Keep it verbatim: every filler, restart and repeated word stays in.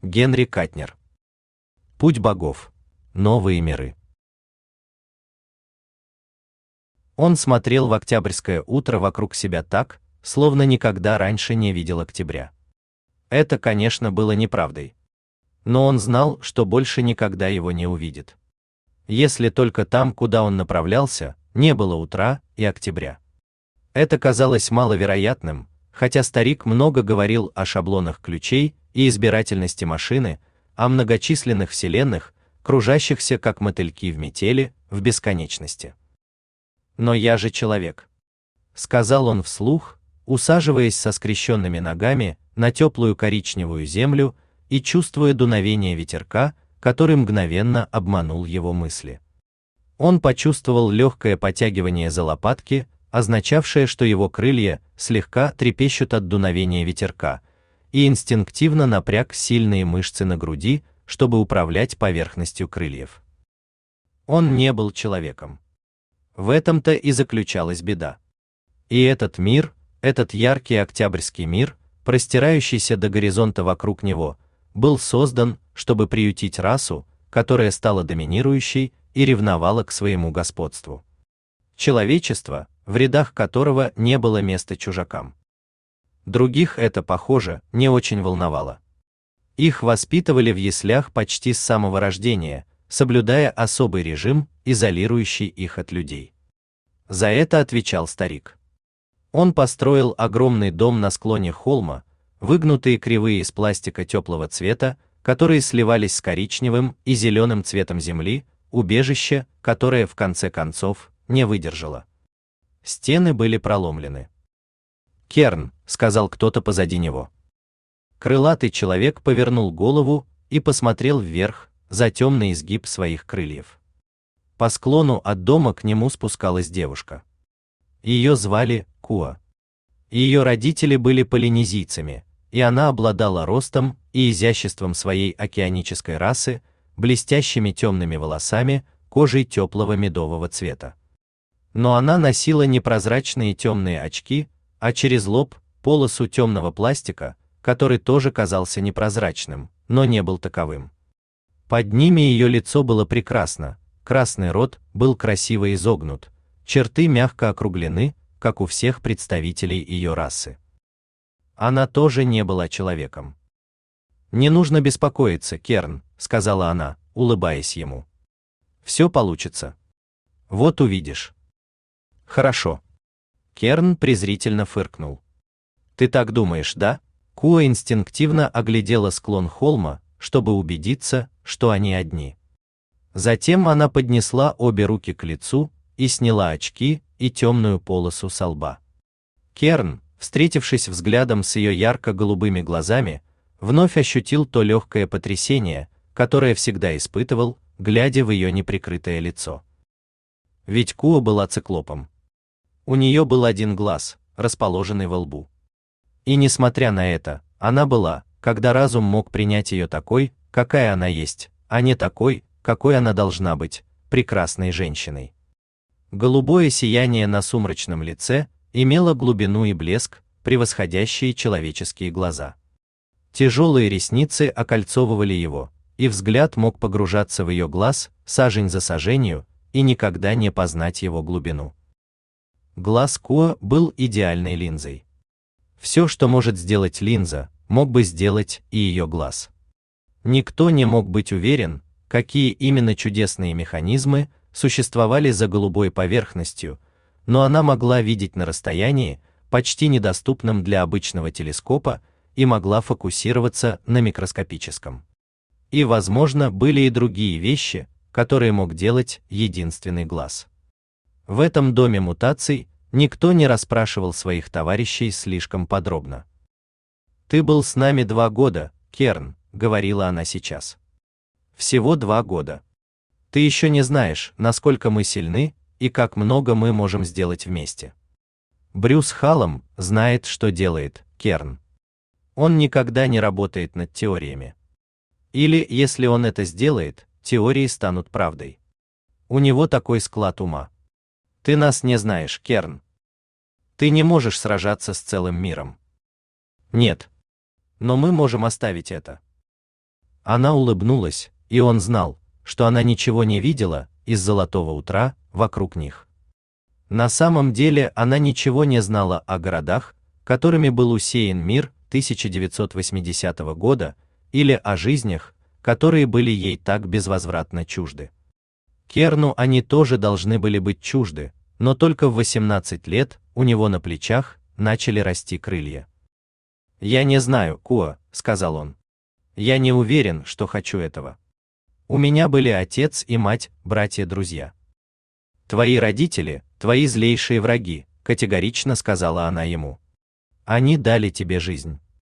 Генри Катнер. Путь богов. Новые миры. Он смотрел в октябрьское утро вокруг себя так, словно никогда раньше не видел октября. Это, конечно, было неправдой. Но он знал, что больше никогда его не увидит. Если только там, куда он направлялся, не было утра и октября. Это казалось маловероятным, хотя старик много говорил о шаблонах ключей и избирательности машины, о многочисленных вселенных, кружащихся как мотыльки в метели, в бесконечности. «Но я же человек», — сказал он вслух, усаживаясь со скрещенными ногами на теплую коричневую землю и чувствуя дуновение ветерка, который мгновенно обманул его мысли. Он почувствовал легкое потягивание за лопатки, означавшее, что его крылья слегка трепещут от дуновения ветерка, и инстинктивно напряг сильные мышцы на груди, чтобы управлять поверхностью крыльев. Он не был человеком. В этом-то и заключалась беда. И этот мир, этот яркий октябрьский мир, простирающийся до горизонта вокруг него, был создан, чтобы приютить расу, которая стала доминирующей и ревновала к своему господству. Человечество, в рядах которого не было места чужакам. Других это, похоже, не очень волновало. Их воспитывали в яслях почти с самого рождения, соблюдая особый режим, изолирующий их от людей. За это отвечал старик. Он построил огромный дом на склоне холма, выгнутые кривые из пластика теплого цвета, которые сливались с коричневым и зеленым цветом земли, убежище, которое в конце концов не выдержало. Стены были проломлены. «Керн», — сказал кто-то позади него. Крылатый человек повернул голову и посмотрел вверх, за темный изгиб своих крыльев. По склону от дома к нему спускалась девушка. Ее звали Куа. Ее родители были полинезийцами, и она обладала ростом и изяществом своей океанической расы, блестящими темными волосами, кожей теплого медового цвета. Но она носила непрозрачные темные очки, а через лоб полосу темного пластика, который тоже казался непрозрачным, но не был таковым. Под ними ее лицо было прекрасно, красный рот был красиво изогнут, черты мягко округлены, как у всех представителей ее расы. Она тоже не была человеком. «Не нужно беспокоиться, Керн», — сказала она, улыбаясь ему. «Все получится. Вот увидишь». «Хорошо». Керн презрительно фыркнул. «Ты так думаешь, да?» Куа инстинктивно оглядела склон холма, чтобы убедиться, что они одни. Затем она поднесла обе руки к лицу и сняла очки и темную полосу со лба. Керн, встретившись взглядом с ее ярко-голубыми глазами, вновь ощутил то легкое потрясение, которое всегда испытывал, глядя в ее неприкрытое лицо. Ведь Куа была циклопом. У нее был один глаз, расположенный во лбу. И несмотря на это, она была, когда разум мог принять ее такой, какая она есть, а не такой, какой она должна быть, прекрасной женщиной. Голубое сияние на сумрачном лице имело глубину и блеск, превосходящие человеческие глаза. Тяжелые ресницы окольцовывали его, и взгляд мог погружаться в ее глаз, сажень за саженью, и никогда не познать его глубину. Глаз Куа был идеальной линзой. Все, что может сделать линза, мог бы сделать и ее глаз. Никто не мог быть уверен, какие именно чудесные механизмы существовали за голубой поверхностью, но она могла видеть на расстоянии, почти недоступном для обычного телескопа, и могла фокусироваться на микроскопическом. И, возможно, были и другие вещи, которые мог делать единственный глаз. В этом доме мутаций никто не расспрашивал своих товарищей слишком подробно. «Ты был с нами два года, Керн», — говорила она сейчас. «Всего два года. Ты еще не знаешь, насколько мы сильны и как много мы можем сделать вместе. Брюс Халлам знает, что делает, Керн. Он никогда не работает над теориями. Или, если он это сделает, теории станут правдой. У него такой склад ума. Ты нас не знаешь, Керн. Ты не можешь сражаться с целым миром. Нет. Но мы можем оставить это. Она улыбнулась, и он знал, что она ничего не видела из золотого утра вокруг них. На самом деле она ничего не знала о городах, которыми был усеян мир тысяча девятьсот восьмидесятого года, или о жизнях, которые были ей так безвозвратно чужды. Керну они тоже должны были быть чужды, но только в восемнадцать лет у него на плечах начали расти крылья. «Я не знаю, Куа», — сказал он. «Я не уверен, что хочу этого. У меня были отец и мать, братья-друзья. Твои родители — твои злейшие враги», — категорично сказала она ему. «Они дали тебе жизнь.